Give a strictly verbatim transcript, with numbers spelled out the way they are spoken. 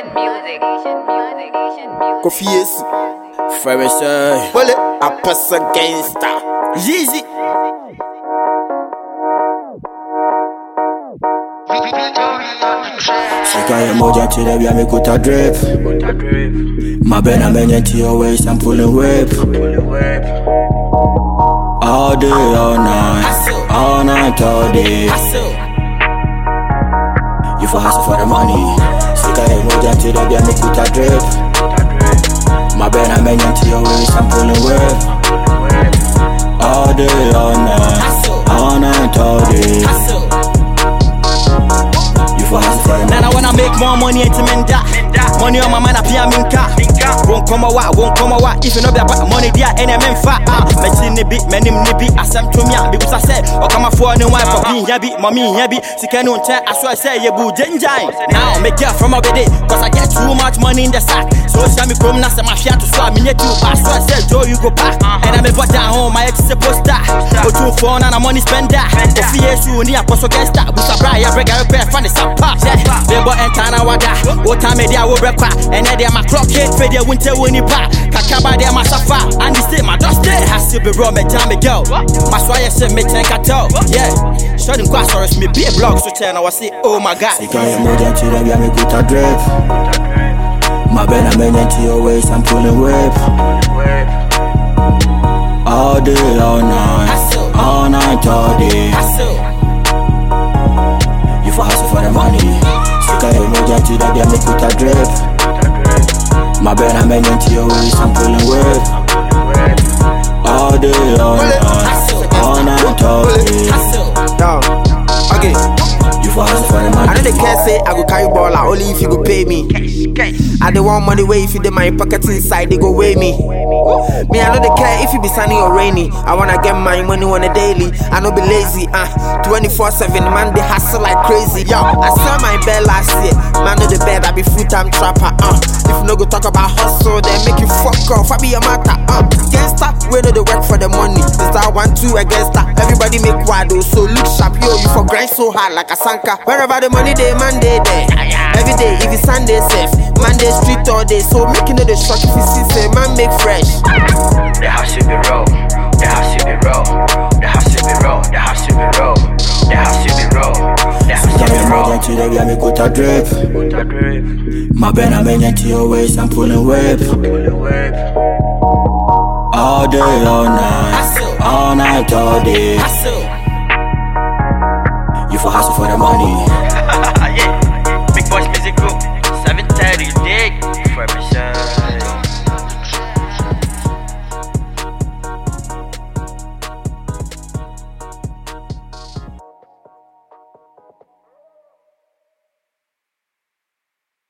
music. Kofiesi, Fresh, Wale, a pass gangster. Yeezy. Shika your moja till the me cut a drip. My ben a bend to your waist and pulling whip. All day, all night, all night, all day. You for hustle for the money. Shika your moja till the me cut a drip. My ben a bend to your waist and pulling whip. All day, all night, all night, all day. Now I wanna make more money into Menda. Money on my mind, I pay a minka. Won't come a wa, won't come a wa. If you know about money, there ain't a memfa. Me chin ni bi, me nim ni bi. Asem to me, because I said, oh come a for no wife for me, yabi, mommy, yabi. Sikano ten, I swear say you boo denjai. Now make girl from over there, cause I get too much money in the sack. So it's me come na some share to swap me too. I swear say Joe you go back. And I me put down home, my ex is a poster. Go to phone and a money spender. If you you ni a post gangster, we surprise ya break a repair fan is up. Bebo entana wada, wota media wo breakwa. Ene dia ma clock hit, fe dia winter wini pa. Kakaba dia ma safa, and the state my dusty. Has to be raw, me jam me girl. My swaya say me ten kato, yeah. Shouldn't go sorry me be a blog so channel I say oh my god. Sika your moja till the me cut a drip. My ben a bend to your waist and pulling whip. All day, all night, all night, all day. You for hustle for the money. Sika your moja till the me cut a drip. My ben a bend to your waist and pulling whip. All day, all night, all night, all day. Now, okay. You for hustle for the money. I know they can't say I go carry baller only if you go pay me. I don't want money way if you did my pockets inside, they go weigh me. Me, I know they care if you be sunny or rainy. I wanna get my money on a daily. I know be lazy, uh twenty-four seven, man, they hustle like crazy. Yo, I sell my bed last year. Man, know the bed, I be full-time trapper, uh if you no go talk about hustle, then make you fuck off. I be your matter, uh gangsta, we know they work for the money. It's that one, two, against that. Everybody make wado, so look sharp. Yo, you for grind so hard like a sanka. Wherever the money they, man, they there. Every day, if it's Sunday, safe. Monday, street all day. So make you know the shock if you see, say, man, make fresh. The house should be raw. The house should be raw. The house should be raw. The house should be raw. The house should be raw. The house should be raw. Till the me cut a drip. My ben a bend to your waist and pulling whip. All day, all night, all night, all day. You for hustle for the money. Yeah.